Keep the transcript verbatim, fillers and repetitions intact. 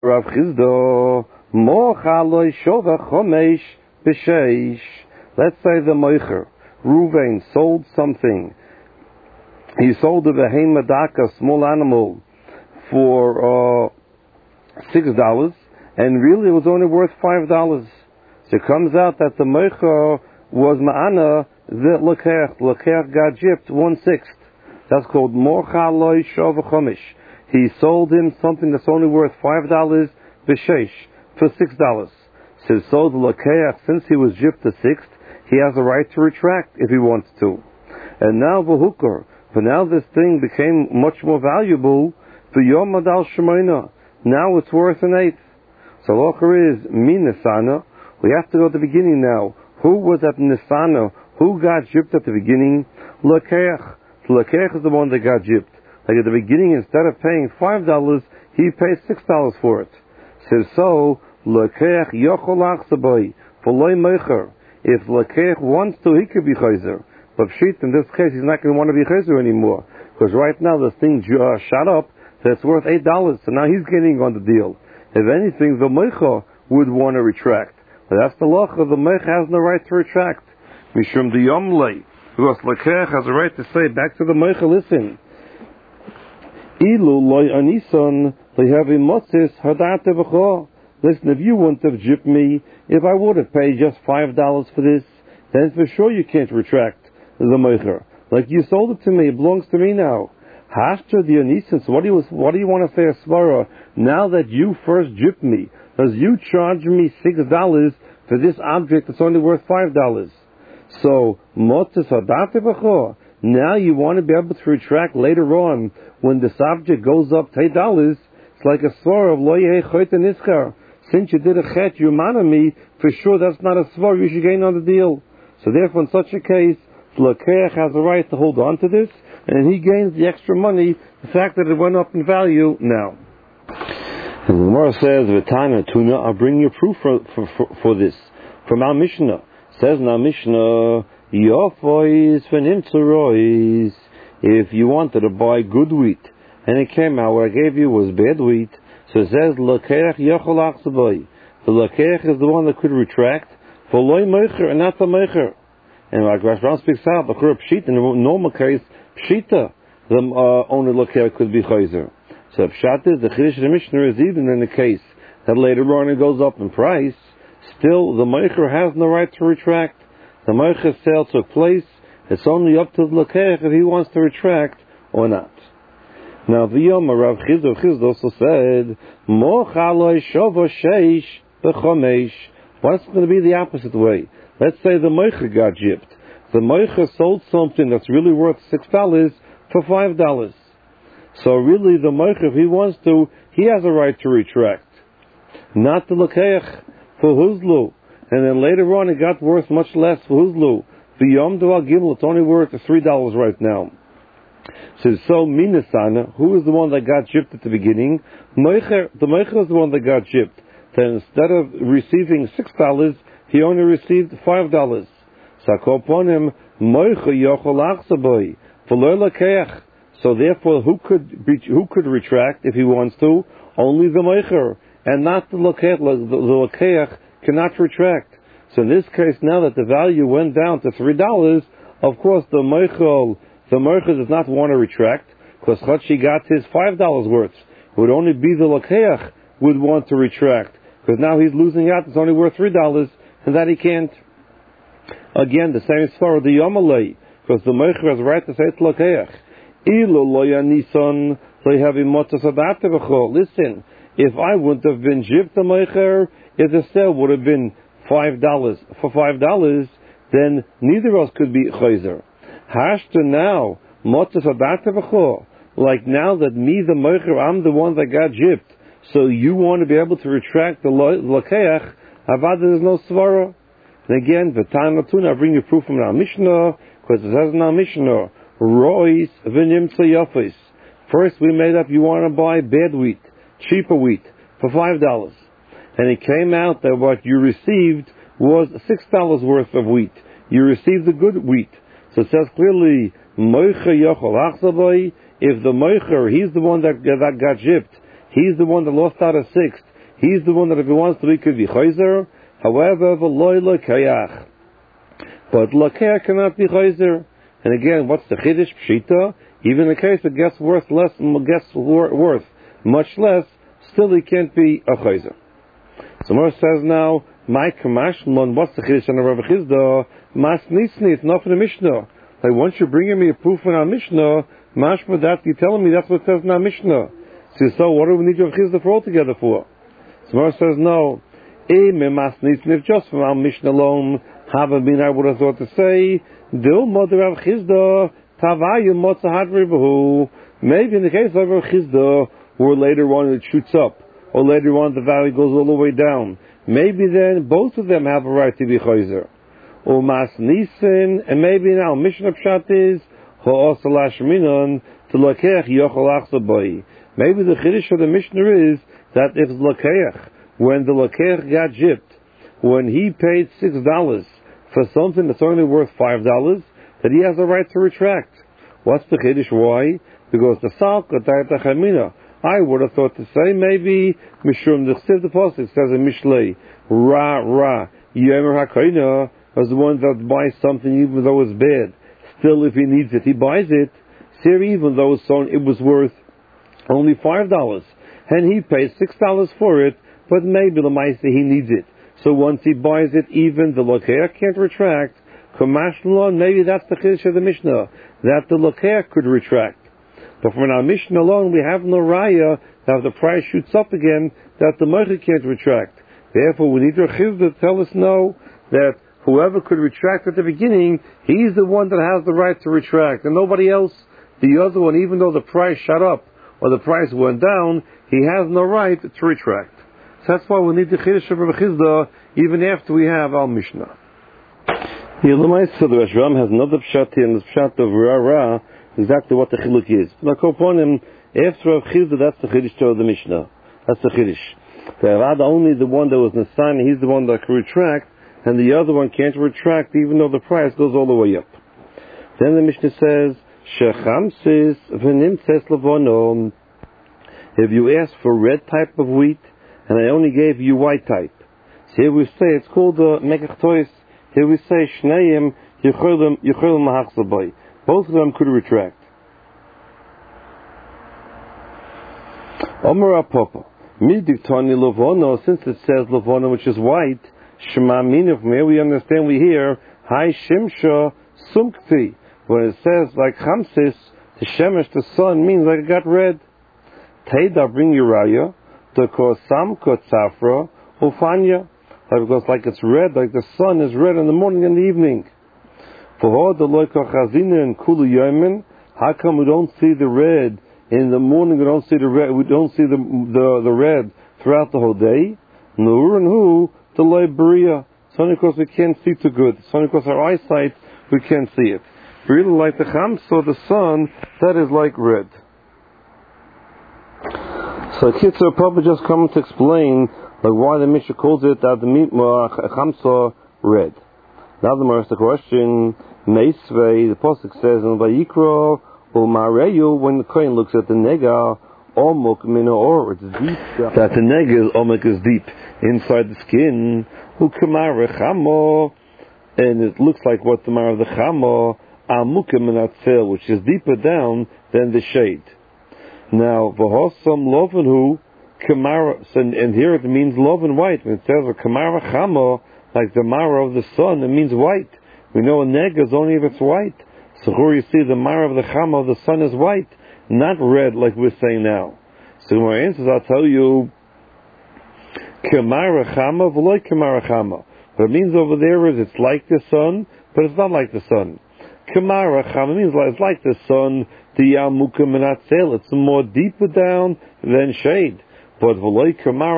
Rav Chizdo, Mochaloi Shova Chomesh B'Sheish. Let's say the Moicher, Ruvain, sold something. He sold a Behema Daka, small animal, for uh, six dollars, and really it was only worth five dollars. So it comes out that the Moicher was Ma'ana, the Lekech. Lekech got gypped one-sixth. That's called Mochaloi Shova Chomesh. He sold him something that's only worth five dollars b'sheish for six dollars. So sold the Lekech, since he was gypped a sixth, he has a right to retract if he wants to. And now V'hukar, but now this thing became much more valuable. V'yom Adal Shemoina, now it's worth an eighth. So Locher is min Nisana. We have to go to the beginning now. Who was at Nisana? Who got gypped at the beginning? Lekech. Lekech is the one that got gypped. Like at the beginning, instead of paying five dollars, he pays six dollars for it. Says so, Lekech yochol achsaboy v'loy meicher. If Lekech wants to, he could be chayzer. But Pshit, in this case, he's not going to want to be chayzer anymore, because right now the thing uh, shot up, so it's worth eight dollars. So now he's getting on the deal. If anything, the meicher would want to retract. But that's the loch of the meicher has no right to retract. Mishum the yomlei, because Lekech has a right to say back to the meicher, listen. Ilu loy anison lehavi motzis hadate v'cho. Listen, if you wouldn't have gypped me, if I would have paid just five dollars for this, then for sure you can't retract the meicher. Like you sold it to me, it belongs to me now. Hashter the anison. So what do you what do you want to say a svara now that you first gypped me? Because you charged me six dollars for this object that's only worth five dollars. So motzis hadate v'cho. Now you want to be able to retract later on when this object goes up to eight dollars. It's like a svar of lo yeh choyte niskar. Since you did a chet, you man on me, for sure that's not a svar, you should gain on the deal. So therefore in such a case, Lekech has a right to hold on to this, and he gains the extra money, the fact that it went up in value now. And the Gemara says, V'tana tuna, I'll bring you proof for, for, for, for this. From our Mishnah. Says in our Mishnah, Yofois v'nimtzerois. If you wanted to buy good wheat, and it came out where I gave you was bad wheat, so it says Lekech yochol achsaboy. The Lekech is the one that could retract for loy meicher and not the meicher. And like Rashbam speaks out, the Chur Pshita, in the normal case, Pshita, the uh, owner Lekech could be chayzer. So Pshat is the Chiddush of the Mishnah is even in the case that later on it goes up in price, still the meicher has no right to retract. The meicher sale took place. It's only up to the Lekech if he wants to retract or not. Now the Yom Rav Chizdo Chizdo also said, Mochaloi Shovo Sheish B'Chomesh. What's going to be the opposite way? Let's say the meicher got gypped. The meicher sold something that's really worth six dollars for five dollars. So really the meicher, if he wants to, he has a right to retract. Not the Lekech for Huzlu. And then later on it got worth much less for Huzlu. The Yom Dua Gimel, it's only worth three dollars right now. So, so Minasana, who is the one that got gypped at the beginning? Meicher, the Meicher is the one that got gypped. Then instead of receiving six dollars, he only received five dollars. So upon him, Meicher yochol achsaboy v'lo Lekech. So therefore, who could be, who could retract if he wants to? Only the Meicher, and not the Lekech. The, the Lekech cannot retract. So in this case, now that the value went down to three dollars, of course the Meichel, the Meichel does not want to retract, because Chachi got his five dollars worth. It would only be the Lekech would want to retract, because now he's losing out, it's only worth three dollars, and that he can't. Again, the same as far as the Yomalei, because the Meichel has a right to say to Lekech, Ilo loya nisan lehavi motas adate v'cho. Listen, if I wouldn't have been gypped the Meichel, if the sale would have been five dollars for five dollars, then neither of us could be chayzer. Hashta now, motzas adate v'cho. Like now that me, the meicher, I'm the one that got gypped, so you want to be able to retract the Lekech, avad there's no svara. And again, v'tan latuna, I bring you proof from our Mishnah, because it says in our Mishnah, rois v'nimtze yofis. First we made up you want to buy bad wheat, cheaper wheat, for five dollars. And it came out that what you received was six dollars worth of wheat. You received the good wheat. So it says clearly, Moicher yochol achsaboy. If the Moicher, he's the one that, that got gypped, he's the one that lost out a sixth, He's the one that if he wants to, he could be chayzer. However, v'loy l'kayach. But l'kayach cannot be chayzer. And again, what's the chiddush pshita? Even in the case it gets worth less, gets worth much less, still he can't be a chayzer. So Mor says now, my kamashmon, what's the chiddush on the Rav Chizda? Mas nisni, it's not for the Mishnah. Like once you're bringing me a proof in our Mishnah, mashma that you're telling me that's what it says in our Mishnah. So, so what do we need Rav Chizda for altogether for? So Mor says no. If just from our Mishnah alone, haven't been I would have thought to say, Dil mother Rav Chizda, Tavayu motzahad ribahu. Maybe in the case of Rav Chizda, where later on it shoots up, or later on the valley goes all the way down. Maybe then both of them have a right to be chayzer. Or mas nisin, and maybe now Mishnah Pshat is ha'osalash minon to lakech yochol achzabai. Maybe the chiddush of the Mishnah is that if lakech, when the lakech got gypped, when he paid six dollars for something that's only worth five dollars, that he has a right to retract. What's the chiddush? Why? Because the salka ta'ita chamina. I would have thought to say maybe mishum the chsiv the pasuk says in Mishlei ra ra yemer hakaina as the one that buys something even though it's bad. Still, if he needs it, he buys it. Here, even though it was worth only five dollars, and he pays six dollars for it, but maybe the ma'aseh he needs it. So once he buys it, even the lokeach can't retract. Maybe that's the chiddush of the Mishnah, that the lokeach could retract. But from our Mishnah alone, we have no raya that if the price shoots up again, that the moicher can't retract. Therefore, we need Rav Chizda to tell us no, that whoever could retract at the beginning, he's the one that has the right to retract, and nobody else. The other one, even though the price shot up or the price went down, he has no right to retract. So that's why we need the chiddush of Rav Chizda even after we have our Mishnah. The Elamaisa, the Rashbam has another pshat here, and the pshat of Ra Ra, exactly what the chiluk is. But upon him, after Rav Chizda, that's the chiddush of the Mishnah. That's the chiddush. The Ravad, only the one that was Nisan, he's the one that can retract, and the other one can't retract even though the price goes all the way up. Then the Mishnah says, Shechamsis v'nimtses levono. If you ask for red type of wheat, and I only gave you white type. So here we say, it's called the Mekach Tois. Here we say, Shneim yicholim mahachzabai. Both of them could retract. Omer Apapa. Midiktani levono, since it says levono, which is white, Shema Mina, from here we understand, we hear, Hai Shimsha Sumkti. When it says, like Chamsis, the Shemesh, the sun, means like it got red. Teda, bring Uriah, the Kosam Kotsafra, Ufanya. Because like it's red, like the sun is red in the morning and the evening. For the Loika Chazina and Kulu Yemen, how come we don't see the red in the morning? We don't see the red. We don't see the the, the red throughout the whole day. Nur and who the Liberia. It's only because we can't see too good. It's only because our eyesight we can't see it. Really, like the Chamsa, the sun, that is like red. So kids are probably just coming to explain like why the Mishnah calls it that the Chamsa red. Now the more the question, Meisvei, the Pasuk says in Vayikra, or Mareyu, when the Kohen looks at the Nega, Omuk Mina Or, it's deep. That the Nega, Omuk is deep inside the skin, Ukamara Chamo, and it looks like what the Mar of the Chamo, Amukim Minatzel, which is deeper down than the shade. Now, Vahosam Lovenhu, Kamara, and here it means love and white. When it says a Kamara Chamo, like the Mara of the sun, it means white. We know a Nega is only if it's white. So here you see the Mara of the Chama of the sun is white, not red like we're saying now. So my answers, I'll tell you, Kamara Chama, v'loy Kamara Chama. What it means over there is it's like the sun, but it's not like the sun. Kamara Chama means it's like the sun, the Yamuka Menatzel, it's more deeper down than shade. But v'loy Kamara